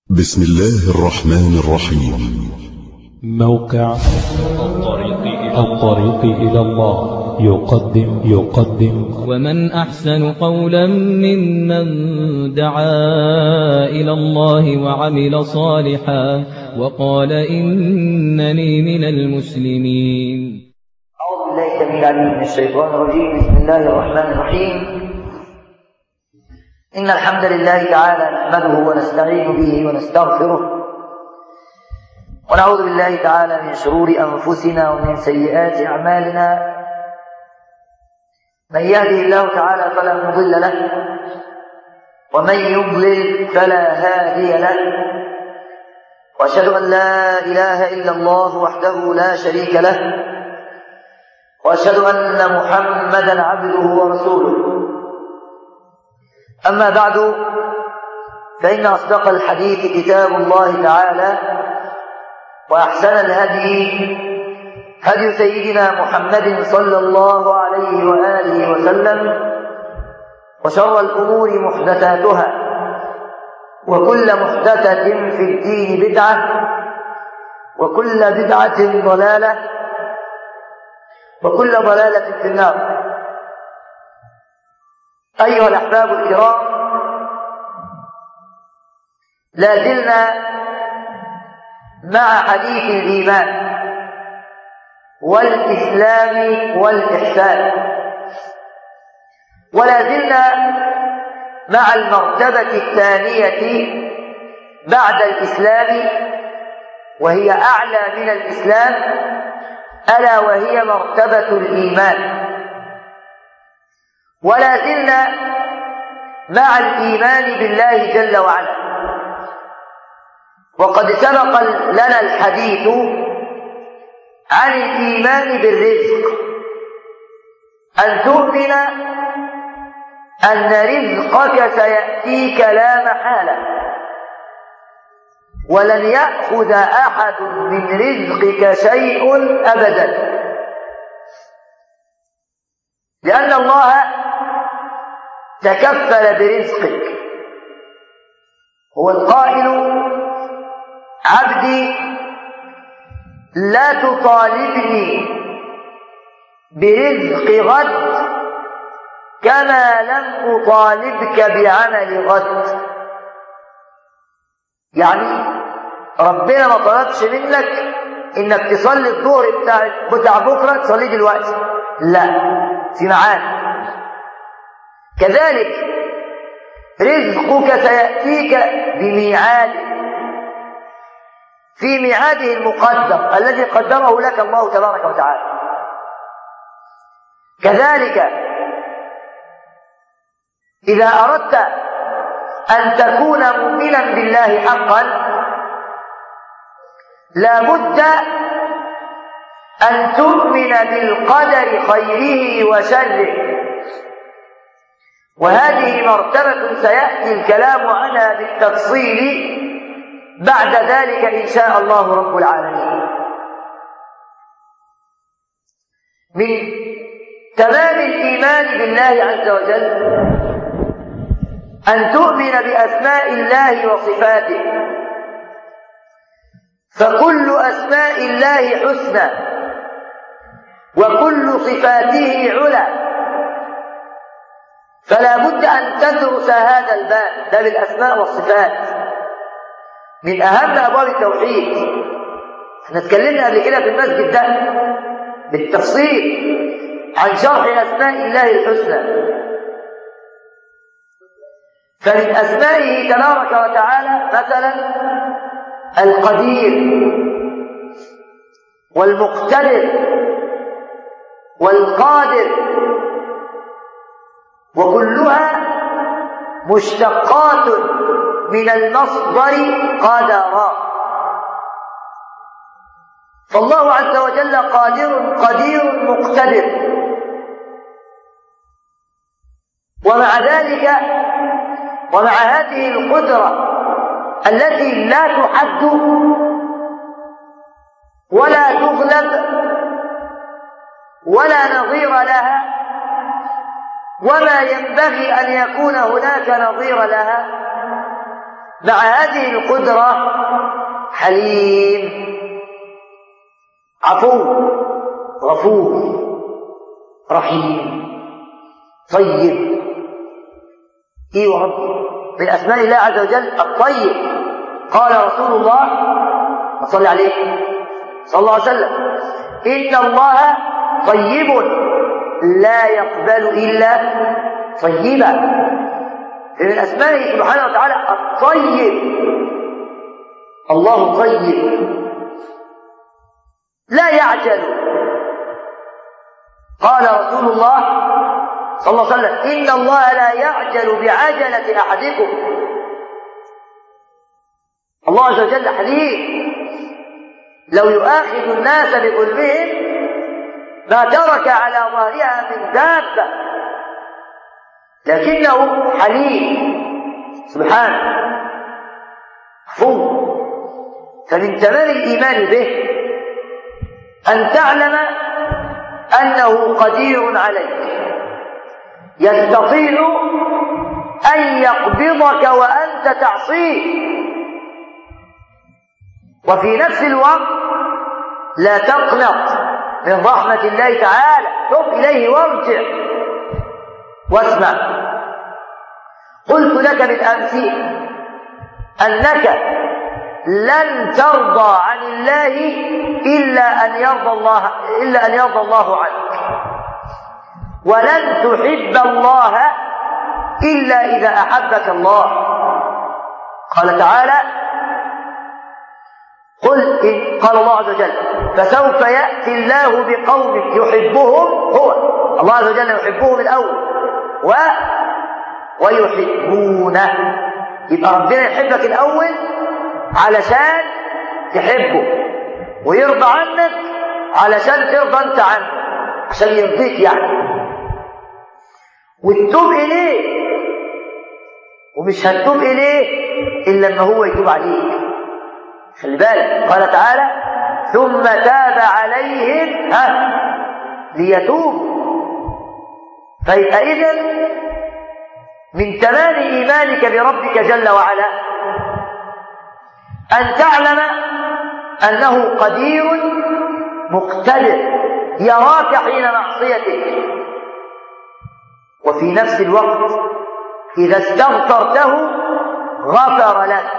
بسم الله الرحمن الرحيم. موقع الطريق إلى الله يقدم ومن أحسن قولا ممن دعا إلى الله وعمل صالحا وقال إنني من المسلمين. أعوذ بالله السميع العليم من الشيطان الرجيم. بسم الله الرحمن الرحيم. إن الحمد لله تعالى نحمده ونستعين به ونستغفره ونعوذ بالله تعالى من شرور أنفسنا ومن سيئات أعمالنا. من يهده الله تعالى فلا مضل له ومن يضلل فلا هادي له، وأشهد أن لا إله إلا الله وحده لا شريك له، وأشهد أن محمدا عبده ورسوله. أما بعد، فإن أصدق الحديث كتاب الله تعالى، وأحسن الهدي هدي سيدنا محمد صلى الله عليه وآله وسلم، وشر الأمور محدثاتها، وكل محدثة في الدين بدعة، وكل بدعة ضلالة، وكل ضلالة في النار. أيها الأحباب الكرام، لا زلنا مع حديث الإيمان والإسلام والإحسان، ولا زلنا مع المرتبة الثانية بعد الإسلام، وهي أعلى من الإسلام، ألا وهي مرتبة الإيمان. ولا زلنا مع الإيمان بالله جل وعلا، وقد سبق لنا الحديث عن الإيمان بالرزق، أن تؤمن أن رزقك سيأتيك لا محالة، ولن يأخذ أحد من رزقك شيء أبدا، لأن الله تكفل برزقك. هو القائل: عبدي لا تطالبني برزق غد كما لم أطالبك بعمل غد. يعني ربنا ما طلبش منك انك تصلي الظهر بتاع بكره تصلي دلوقتي، لا، في ميعاد. كذلك رزقك سيأتيك بميعاد، في ميعاده المقدر الذي قدره لك الله تبارك وتعالى. كذلك إذا أردت أن تكون مؤمنا بالله حقا، لا بد أن تؤمن بالقدر خيره وشره، وهذه مرتبة سيأتي الكلام عنها بالتفصيل بعد ذلك إن شاء الله رب العالمين. من تمام الإيمان بالله عز وجل أن تؤمن بأسماء الله وصفاته، فكل أسماء الله حسنى، وكل صفاته علا، فلا بد أن تدرس هذا الباب، باب الأسماء والصفات، من أهم أبواب التوحيد. احنا اتكلمنا قبل كده في المسجد ده بالتفصيل عن شرح أسماء الله الحسنى. فمن أسمائه تبارك وتعالى مثلا القدير والمقتدر والقادر، وكلها مشتقات من المصدر قدرا. فالله عز وجل قادر قدير مقتدر، ومع ذلك ومع هذه القدرة التي لا تحد ولا تغلب ولا نظير لها، وما ينبغي أن يكون هناك نظير لها، مع هذه القدرة حليم عفو غفور رحيم طيب. ايه وربي من اسماء الله عز وجل الطيب. قال رسول الله صلى عليه صلى الله عليه وسلم إن الله طيب لا يقبل إلا طيبا. من اسمائه سبحانه وتعالى الطيب. الله طيب لا يعجل. قال رسول الله صلى الله عليه وسلم إن الله لا يعجل بعجلة أحدكم. الله عز وجل حليم لو يؤاخذ الناس بظلمهم ما ترك على ظهرها من دابة، لكنه حليم سبحانه عفو. فمن تمام الإيمان به أن تعلم أنه قدير عليك، يستطيع أن يقبضك وأنت تعصيه، وفي نفس الوقت لا تقنط من رحمة الله تعالى، تب إليه وارجع واسمع. قلت لك بالأمس أنك لن ترضى عن الله إلا أن يرضى الله عنك، ولن تحب الله إلا إذا أحبك الله. قال تعالى قال الله عز وجل فسوف يأتي الله بقوم يحبهم هو الله عز وجل يحبهم الأول ويحبونه. يبقى ربنا يحبك الأول علشان تحبه، ويرضى عنك علشان ترضى انت عنه، عشان يرضيك يعني، وتتوب إليه. ومش هتتوب إليه إلا لما هو يتوب عليك. خلي بالك قال تعالى ثم تاب عليهم ليتوبوا. فيبقى إذن من تمام إيمانك بربك جل وعلا أن تعلم أنه قدير مقتدر يراك حين معصيتك، وفي نفس الوقت إذا استغفرته غفر لك.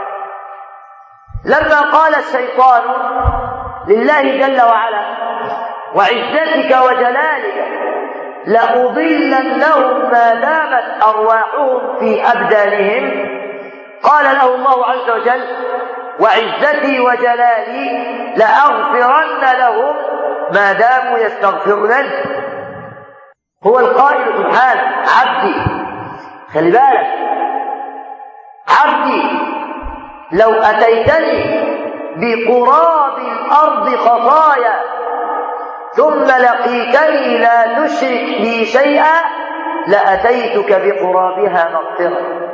لما قال الشيطان لله جل وعلا وعزتك وجلالك لأضلنهم ما دامت أرواحهم في أبدانهم، قال له الله عز وجل وعزتي وجلالي لأغفرن لهم ما داموا يستغفرون. هو القائل سبحانه عبدي، خلي بالك عبدي لو أتيتني بقراب الأرض خطايا ثم لقيتني لا تشرك بي شيئا لأتيتك بقرابها مغفرة.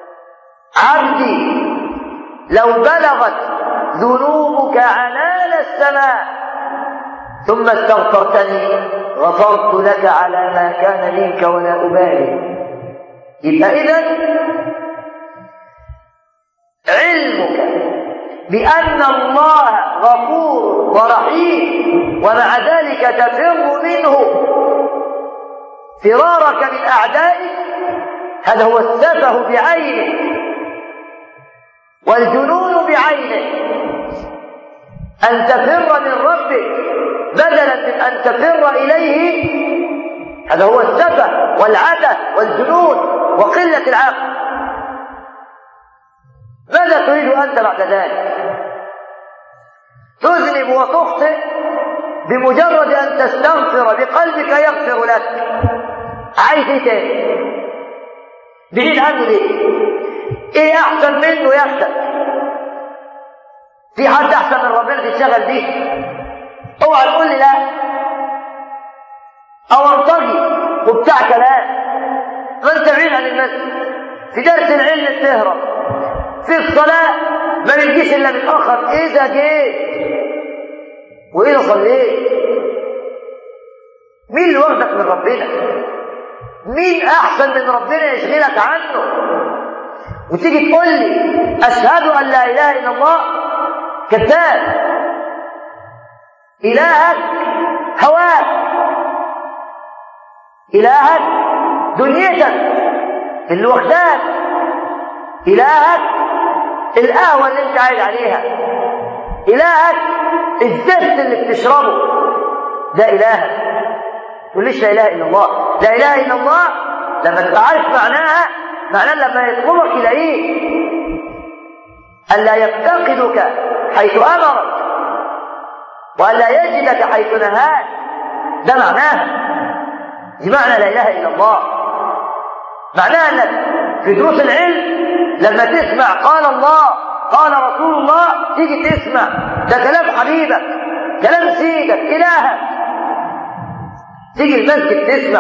عبدي لو بلغت ذنوبك عنان السماء ثم استغفرتني غفرت لك على ما كان منك ولا أبالي. يبقى إذن علمك بأن الله غفور ورحيم ومع ذلك تفر منه فرارك من أعدائك، هذا هو السفه بعينه والجنون بعينه. أن تفر من ربك بدلا من أن تفر إليه، هذا هو السفه والعته والجنون وقلة العقل. ماذا تريد أنت بعد ذلك؟ تذنب وتخطئ بمجرد أن تستغفر بقلبك يغفر لك. عايز ايه تاني؟ بعيد عنه ليه؟ ايه احسن منه يحسن؟ في حد احسن من ربنا تشتغل بيه؟ اوعى تقول لي لا، او انطقي وبتاع كلام. ما انت بعيد عن المسجد، في درس العلم بتهرب، في الصلاة ما بتجيش الا متأخر اذا جيت واذا صليت. مين اللي واخدك من ربنا؟ مين احسن من ربنا يشغلك عنه؟ وتيجي تقول لي أشهد أن لا إله إلا الله، كذاب. إلهك هواك، إلهك دنيتك اللي واخداك، إلهك القهوة اللي انت قاعد عليها، إلهك الزفت اللي بتشربه، ده إلهك. تقوليش لا إله إلا الله. لا إله إلا الله لما تبقى عارف معناها لما يطلبك يلاقيك، ألا يفتقدك حيث أمرك وألا يجدك حيث نهاك، ده معناها. دي معنى لا إله إلا الله. معناها أنك في دروس العلم لما تسمع قال الله قال رسول الله تيجي تسمع ده كلام حبيبك، كلام سيدك إلهك، تيجي المسجد تسمع،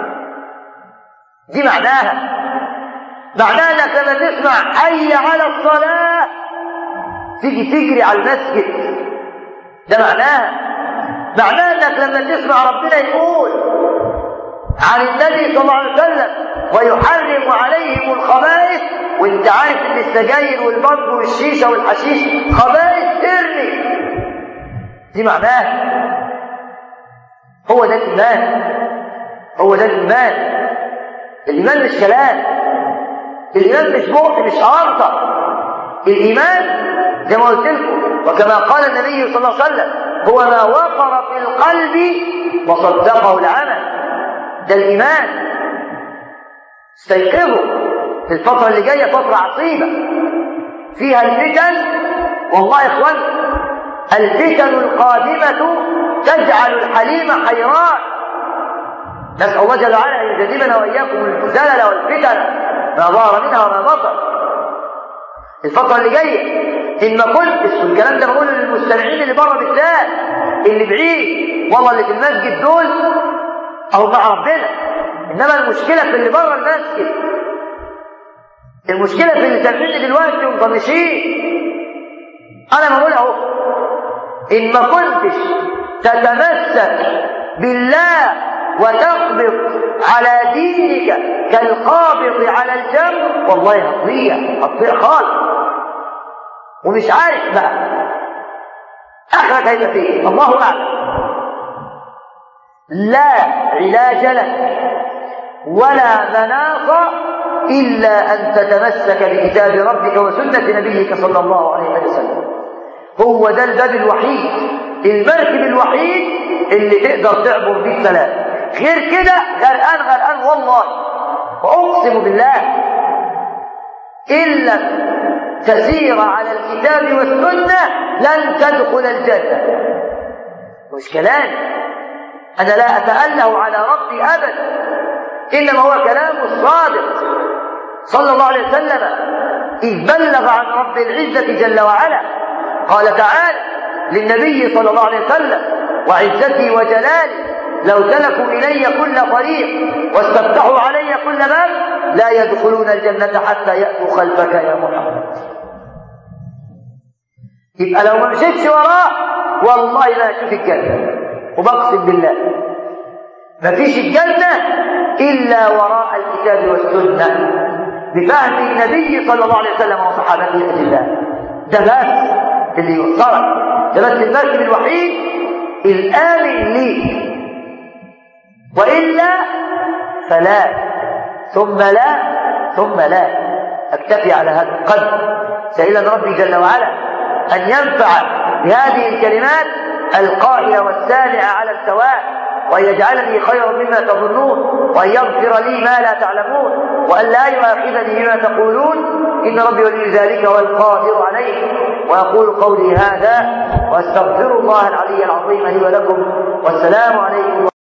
دي معناها. معناها أنك لما تسمع حي على الصلاة تيجي تجري على المسجد، ده معناها. معناها أنك لما تسمع ربنا يقول عن النبي صلى الله عليه وسلم ويحرم عليهم الخبائث، وانت عارف ان السجاير والبنج والشيشه والحشيش خبائث، ارمي، دي معناها. هو ده الايمان، هو ده الايمان. الايمان مش كلام، الايمان مش بق، مش عارضه. الايمان زي ما قلت لكم وكما قال النبي صلى الله عليه وسلم هو ما وقر في القلب وصدقه العمل، ده الإيمان. استيقظوا، في الفترة اللي جاية فترة عصيبة فيها الفتن، والله يا إخوان الفتن القادمة تجعل الحليم حيران. نسأل الله جل وعلا أن يجنبنا وإياكم الزلل والفتن ما ظهر منها وما بطن. الفترة اللي جاية إن ما كنتش، والكلام ده بقوله للمستمعين اللي بره بالذات، اللي بعيد والله اللي في المسجد دول أو مع ربنا، إنما المشكلة في اللي بره المسجد، المشكلة في اللي سامعيني دلوقتي ومطنشين. أنا بقول أهو إن ما كنتش تتمسك بالله وتقبض على دينك كالقابض على الجمر والله هتضيع خالص، ومش عارف بقى آخرك هيبقى فيه، الله أعلم. لا علاج لك ولا مناص إلا أن تتمسك بكتاب ربك وسنة نبيك صلى الله عليه وسلم. هو ده الباب الوحيد، المركب الوحيد اللي تقدر تعبر بيه السلام. غير كده غرقان والله، وأقسم بالله إن لم تسير على الكتاب والسنة لن تدخل الجنة. مش كلام، أنا لا أتأله على ربي أبدا، إنما هو كلام الصادق صلى الله عليه وسلم إذ بلغ عن رب العزة جل وعلا. قال تعالى للنبي صلى الله عليه وسلم وعزتي وجلالي لو سلكوا إلي كل طريق واستفتحوا علي كل باب لا يدخلون الجنة حتى يأتوا خلفك يا محمد. يبقى لو ما مشيتش وراه والله ما أشوف الجنة، وبقسم بالله ما فيش الجنة إلا وراء الكتاب والسنة بفهم النبي صلى الله عليه وسلم وصحابته الأجلاء. ده بس اللي يوصلك، ده بس المركب الوحيد الآمن ليك، وإلا فلا، ثم لا ثم لا. أكتفي على هذا القدر، سائلا ربي جل وعلا أن ينفع بهذه الكلمات القائل والسامع على السواء، وأن يجعلني خيرا مما تظنون، وأن يغفر لي ما لا تعلمون، وأن لا يؤاخذني بما تقولون، إن ربي ولي ذلك والقادر عليه. وأقول قولي هذا وأستغفر الله العلي العظيم لي ولكم، والسلام عليكم.